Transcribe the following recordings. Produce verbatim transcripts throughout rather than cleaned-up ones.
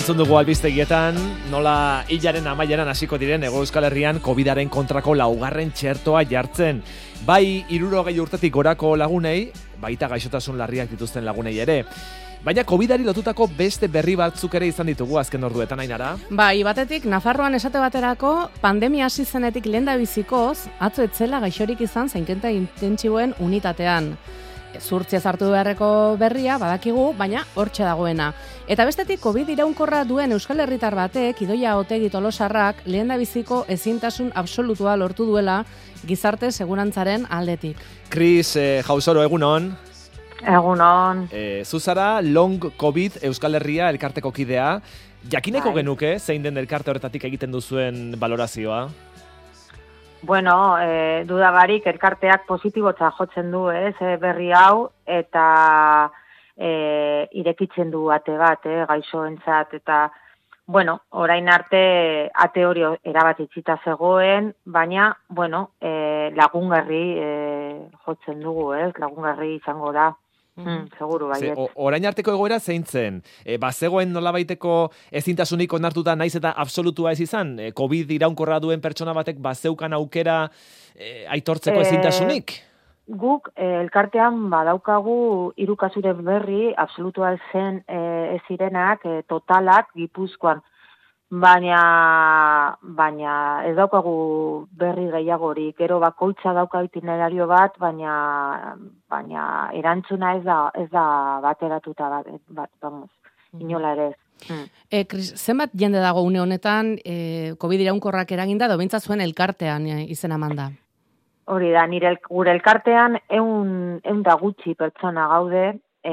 entzun dugu albistegietan, nola hilaren amaieran hasiko diren Hego Euskal Herrian COVIDaren kontrako laugarren txertoa jartzen. Bai hirurogei urtetik gorako lagunei, baita gaixotasun larriak dituzten lagunei ere. Baina COVIDari lotutako beste berri batzuk ere izan ditugu azken orduetan, Ainara. Bai, batetik Nafarroan esate baterako pandemia hasi zenetik lehendabizikoz atzo etzela gaixorik izan zainketa intentsiboen unitatean. Zurtzia sartu beharreko berria badakigu, baina hortxe dagoena. Eta bestetik COVID iraunkorra duen Euskal Herritar batek, Idoia Otegi Tolosarrak, lehendabiziko ezintasun absolutua lortu duela gizarte segurantzaren aldetik. Kris eh, Jausoro, egunon. Egunon. Eh, Zuzara, Long COVID Euskal Herria elkarteko kidea. Jakineko Bai. genuke, zein den elkarte horretatik egiten duzuen valorazioa? Bueno, e, dudagarik elkarteak positibotza jotzen du, ez, e, berri hau, eta e, irekitzen du ate bat, eh, gaixoentzat, eta, bueno, orain arte ate hori erabat itxita zegoen, baina, bueno, e, lagungarri e, jotzen dugu, ez, lagungarri izango da. Mm, seguru baiet. Ze, orain arteko egoera zein zen? E, bazegoen nolabaiteko ezintasunik onartuta naiz eta absolutua ez izan? E, COVID iraunkorra duen pertsona batek bazeukan aukera e, aitortzeko E, ezintasunik? Guk e, elkartean badaukagu hiru kasuren berri, absolutua ez zen e, ez zirenak, e, totalak Gipuzkoan. Baina, baina ez daukagu berri gehiagorik, gero bakoitza dauka itinerario bat, baina, baina erantzuna ez da, ez da bateratuta bat, bat vamos, inola ere ez. Mm. E, Kris, zenbat jende dago une honetan e, COVID iraunkorrak eraginda, edo behintzat zuen elkartean e, izena manda? Hori da, nire gure elkartean eun, eun da gutxi pertsona gaude,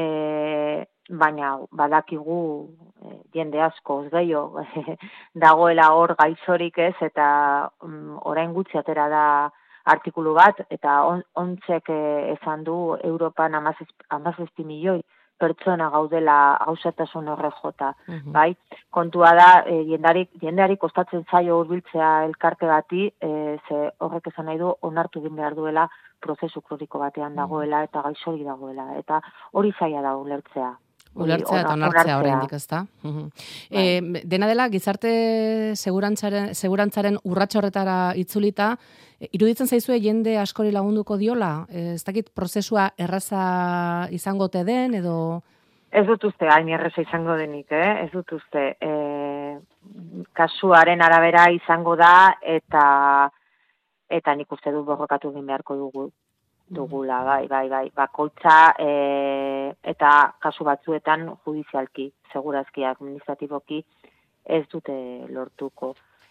e, baina badakigu e, jende asko gehiago dagoela hor gaixorik ez, eta um, orain gutxi atera da artikulu bat, eta on, ontzek e, esan du Europan hamazazpi milioi pertsona gaudela gauzatasun horre jota, Mhm. bai? Kontua da, e, jendeari, jendeari kostatzen zaio hurbiltzea elkarte bati, e, ze horrek esan nahi du onartu egin behar duela prozesu kroniko batean dagoela eta gaixorik dagoela, eta hori zaila da ulertzea. Ulertzea eta onartzea oraindik, ezta? Mhm. E, dena dela, gizarte segurantzaren, segurantzaren urrats horretara itzulita, e, iruditzen zaizue jende askori lagunduko diola? E, ez dakit prozesua erraza izango te den, edo... Ez dut uste hain erreza izango denik, eh? Ez dut uste. E, kasuaren arabera izango da, eta eta nik uste dut borrokatu egin beharko dugu. dugula, bai, bai, bai, bakoitza e, eta kasu batzuetan judizialki, segurazki, administratiboki ez dute lortuko.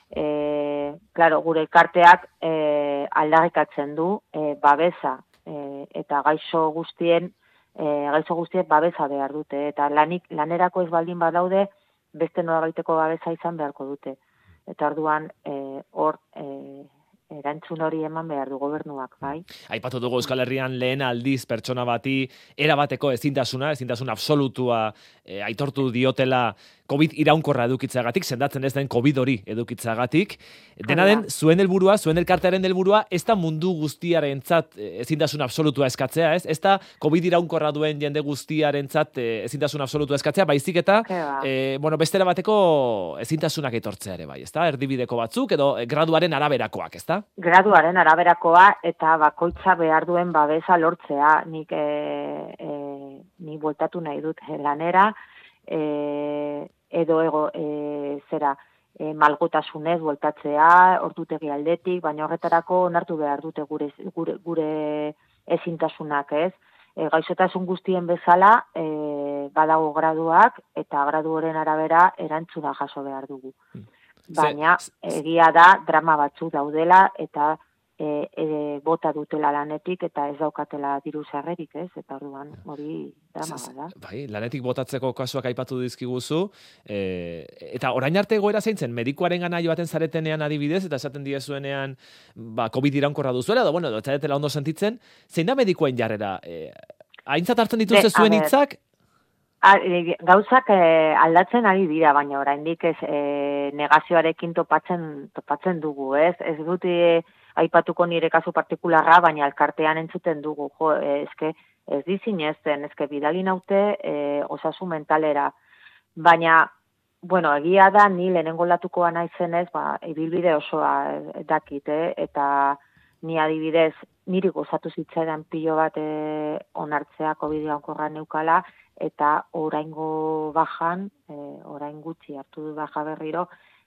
E, claro, gure elkarteak e, aldarrikatzen du e, babesa e, eta gaixo guztien e, gaixo guztiek babesa behar dute, eta lanik lanerako ez baldin badaude beste norabaiteko babesa izan beharko dute. Eta orduan e, hor e, erantzun hori eman behar du gobernuak, bai. Aipatu dugu Euskal Herrian lehen aldiz pertsona bati erabateko ezintasuna, ezintasun absolutua e, aitortu diotela COVID iraunkorra edukitzagatik, sendatzen ez den COVID hori edukitzagatik. Dena den, zuen helburua, zuen elkartearen helburua, ez da mundu guztiarentzat ezintasun absolutua eskatzea, ez? Ez da COVID iraunkorra duen jende guztiarentzat ezintasun absolutua eskatzea, baizik eta e, bueno, bestera bateko ezintasunak aitortzea ere bai, ezta? Erdibideko batzuk edo graduaren araberakoak, ezta? Graduaren araberakoa eta bakoitza behar duen babesa lortzea. Nik e, e, ni bueltatu nahi dut lanera, e, edo ego, e, zera, e, malgotasunez bueltatzea, ordutegi aldetik, baina horretarako onartu behar dute gure, gure, gure ezintasunak, ez? E, gaixotasun guztien bezala, e, badago graduak, eta graduaren arabera erantzuna jaso behar dugu. Baina egia da drama batzuk daudela eta e, e, bota dutela lanetik eta ez daukatela diru sarrerik, ez? Eta orduan hori drama da. Bai, lanetik botatzeko kasuak aipatu dizkiguzu, e, eta orain arte egoera zein zen, medikuaren gana joaten zaretenean adibidez, eta esaten diezuenean ba, COVID iraunkorra duzuela, edo bueno, edo etzaretela ondo sentitzen, zein da medikuen jarrera? E, aintzat hartzen dituzte zuen hitzak? Gauzak eh, aldatzen ari dira, baina oraindik ez eh, negazioarekin topatzen topatzen dugu, ez? Ez dut eh, aipatuko nire kasu partikularra, baina elkartean entzuten dugu, jo, eh, eske ez dizinezten, eske bidali naute eh, osasun mentalera, baina bueno, egia da, ni lehenengo latukoa naizenez, ba, ibilbide osoa dakit, eh? Eta ni adibidez, niri gozatu zitzaidan pilo bat e, onartzea COVID onkorra neukala, eta oraingo bajan, e, orain gutxi hartu du baja berriro,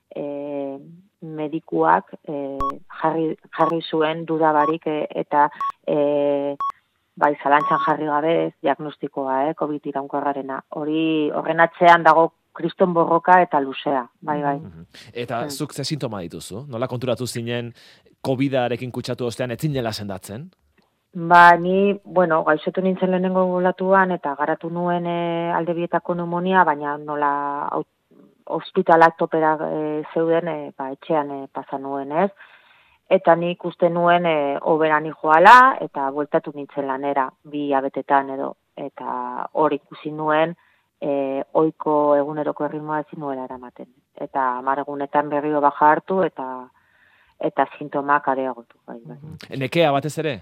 e, medikuak e, jarri, jarri zuen dudabarik e, eta e, bai, zalantzan jarri gabe diagnostikoa, eh, COVID iraunkorrarena. Hori horren atzean dago kriston borroka eta luzea, bai, bai. Eta zuk ze sintoma dituzu? Nola konturatu zinen COVIDarekin kutsatu ostean ez zinela sendatzen? Ba, ni, bueno, gaixotu nintzen lehenengo bolatuan eta garatu nuen e, alde bietako pneumonia, baina nola ospitalak topera e, zeuden, e, ba, etxean e, pasa nuen, ez? Eta nik uste nuen e, oberan joala eta bueltatu nintzen lanera, bi abetetan edo, eta hor ikusi nuen, E, oiko eguneroko erritmoa ezin nuela eramaten. Eta amaregunetan berriro baja hartu eta eta sintomak areagotu. Bai, bai. Nekea batez ere?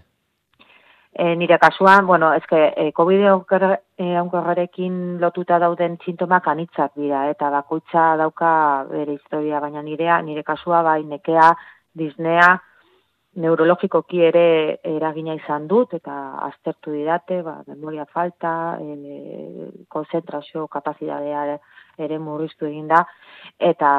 E, nire kasuan, bueno, eske e, COVID onkorrarekin lotuta dauden sintomak anitzak dira, eta bakoitza dauka bere historia, baina nirea, nire kasua bai nekea, disnea, neurologikoki ere eragina izan dut, eta aztertu didate, ba, memoria falta, e, konzentrazio kapazitatea ere murriztu egin da, eta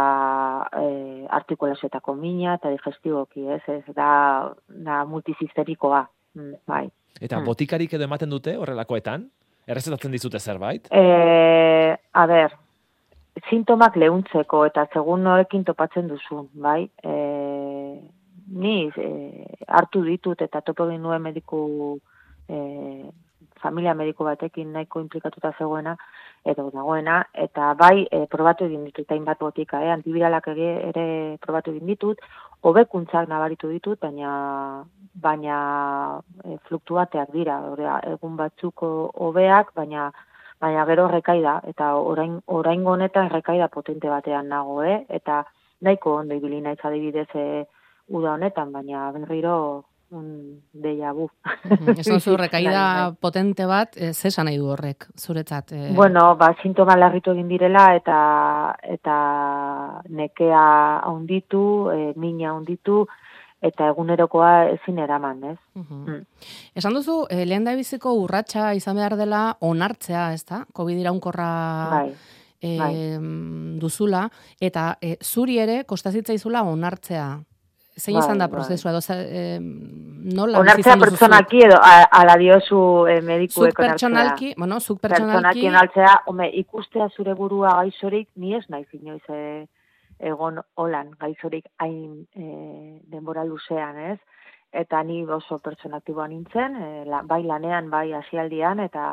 e, artikulazioetako mina, eta digestiboki, ez, ez da, da multisisterikoa, bai. Eta botikarik edo ematen dute horrelakoetan? Errezetatzen dizute zerbait? E, a ber, sintomak lehuntzeko, eta segun norekin topatzen duzun, bai, e, ni e, hartu ditut eta topo egin nuen mediku, e, familia mediku batekin nahiko implikatuta zegoena, edo dagoena, eta bai e, probatu egin ditut, hainbat botika, eh? Antibiralak ere probatu egin ditut, hobekuntzak nabaritu ditut, baina baina e, fluktuateak dira, Orea, egun batzuko hobeak, baina baina gero rekaida, eta orain oraingo honetan rekaida potente batean nago, eh? Eta nahiko ondo ibili naiz adibidez e, uda honetan, baina berriro un deja vu. Esan zu rekaida potente bat, e, zesan nahi du horrek, zuretzat? E... Bueno, ba, sintoma larritu egin direla, eta eta nekea haunditu, e, mina haunditu, eta egunerokoa ezin eraman, ez? Uh-huh. mm. Esan duzu, e, lehen da biziko urratsa izan behar dela onartzea, ez da? COVID iraunkorra bai. E, bai. duzula, eta e, zuri ere kostazitzaizula onartzea. Zein bai, izan da prozesua? Bai. Doza, e, nola onartzea pertsonalki edo ala diozu e, medikuek onartzea? Pertsonalki, bueno, zuk pertsonalki... onartzea, home, ikustea zure burua gaizorik, ni ez naiz inoiz e, egon holan gaizorik hain e, denbora luzean, ez? Eta ni oso pertsonaktiboa nintzen, e, la, bai lanean, bai hasialdian, eta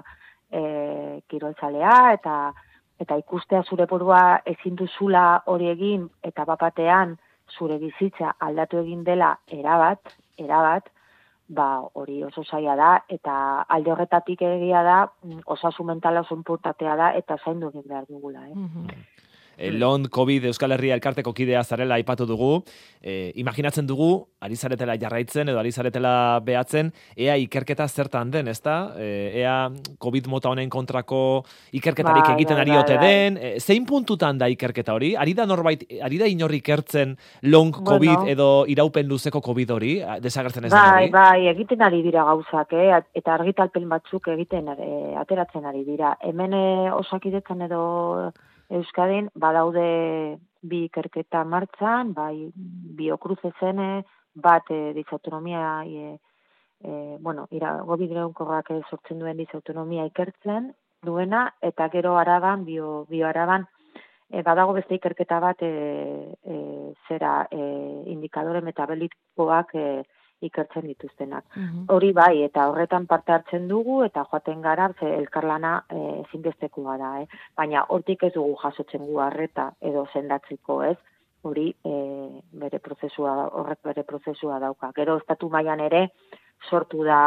e, kiroltzalea, eta eta ikustea zure burua ezin duzula hori egin, eta bapatean zure bizitza aldatu egin dela erabat, erabat, ba hori oso zaila da, eta alde horretatik egia da, osasun mentala oso inportantea da, eta zaindu egin behar dugula, eh? Mm-hmm. Long COVID Euskal Herria elkarteko kidea zarela aipatu dugu, e, imaginatzen dugu, ari zaretela jarraitzen edo ari zaretela behatzen, ea ikerketa zertan den, ezta? E, ea COVID mota honen kontrako ikerketarik ba, egiten ari ote den, e, zein puntutan da ikerketa hori? Ari da norbait, ari da inor ikertzen long COVID bueno. edo iraupen luzeko COVID hori, desagertzen ez da hori? Bai, bai, egiten ari dira gauzak, eh? Eta argitalpen batzuk egiten e, ateratzen ari dira. Hemen e, Osakidetzan edo Euskadin badaude bi ikerketa martxan, bai biokruzezen bat e, disautonomia e, e, bueno, ira gobideunkorrak sortzen duen disautonomia ikertzen duena, eta gero Araban, bio, bioaraban, e, badago beste ikerketa bat e, e, zera e, indikadore metabelikoak e, ikertzen dituztenak. Uh-huh. Hori bai, eta horretan parte hartzen dugu, eta joaten gara, ze elkarlana e, ezinbestekoa da, eh? Baina hortik ez dugu jasotzen gu arreta edo sendatzeko, ez? Hori e, bere prozesua, horrek bere prozesua dauka. Gero estatu mailan ere sortu da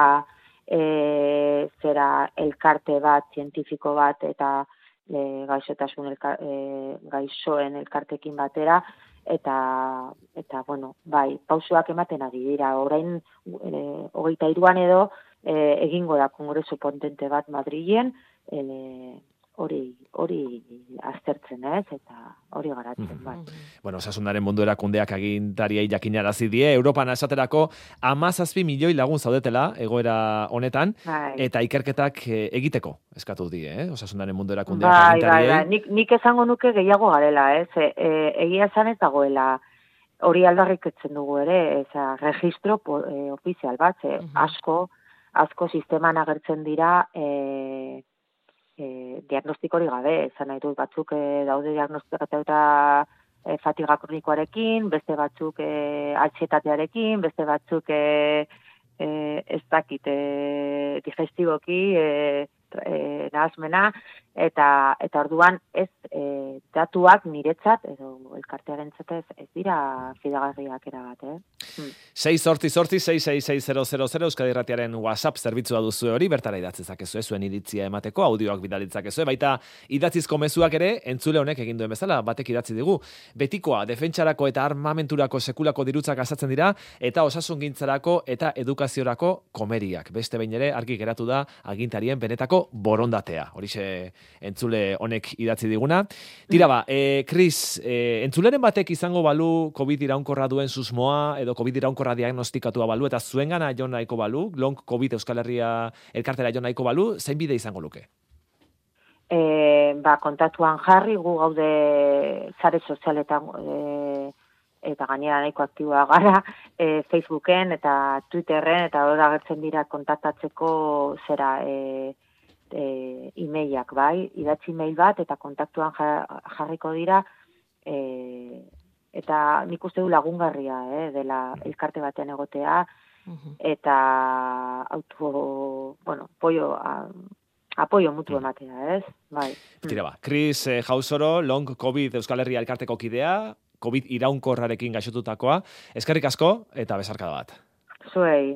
e, zera elkarte bat, zientifiko bat, eta e, gaixotasun elka, e, gaixoen elkartekin batera, eta eta bueno, bai, pausoak ematen ari dira. Orain e, hogeita hiruan edo e, egingo da kongresu potente bat Madrilen, e, hori hori aztertzen, ez, eta hori garatzen, Mm-hmm. bai. Bueno, osasunaren mundu erakundeak agintariei jakinarazi die, Europan esaterako hamazazpi milioi lagun zaudetela egoera honetan, Bai. eta ikerketak eh, egiteko eskatu die, eh? Osasunaren mundu erakundeak Bai, bai, agintariei. bai. Nik, nik esango nuke gehiago garela, ez? E, e, egia esan ez dagoela hori aldarriketzen dugu ere, eza, registro po, e, ofizial bat, e, asko, asko sisteman agertzen dira e, e, diagnostikori gabe, esan nahi dut batzuk e, daude diagnostikatuta e, fatiga kronikoarekin, beste batzuk e, altxetatearekin, beste batzuk e, e, ez dakit e, digestiboki, e, e, nahazmena, eta eta orduan ez e, datuak niretzat edo elkartearentzat ez, ez dira fidagarriak erabat, eh? Hmm. sei zortzi zortzi sei sei sei zero zero zero Euskadi Irratiaren WhatsApp zerbitzua duzu hori, bertara idatzi zakezu, zuen iritzia emateko, audioak bidalitzakezu, baita idatzizko mezuak ere entzule honek egin duen bezala, batek idatzi digu. Betikoa, defentsarako eta armamenturako sekulako dirutzak asatzen dira, eta osasungintzarako eta edukaziorako komeriak. Beste behin ere, argi geratu da agintarien benetako borondatea. Horixe entzule honek idatzi diguna. Tira ba, e, Chris, e, entzuleren batek izango balu COVID iraunkorra duen susmoa, edo COVID iraunkorra diagnostikatua balu, eta zuengana jo nahiko balu, long COVID Euskal Herria elkartera jo nahiko balu, zein bide izango luke? E, ba, kontatuan jarri, gu gaude sare sozialetan e, eta gainera nahiko aktiboa gara, e, Facebooken eta Twitterren, eta hor agertzen dira kontaktatzeko zera e, e, e-mailak, bai, idatzi e-mail bat, eta kontaktuan jarriko dira, e, eta nik uste du lagungarria, eh, dela elkarte batean egotea, eta auto, bueno, apoio, a, apoio mutu ematea, ez? Bai. Tira ba, Chris eh, Jausoro, long COVID Euskal Herria elkarteko kidea, COVID iraunkorrarekin gaixotutakoa, eskerrik asko eta besarkada bat. Zuei.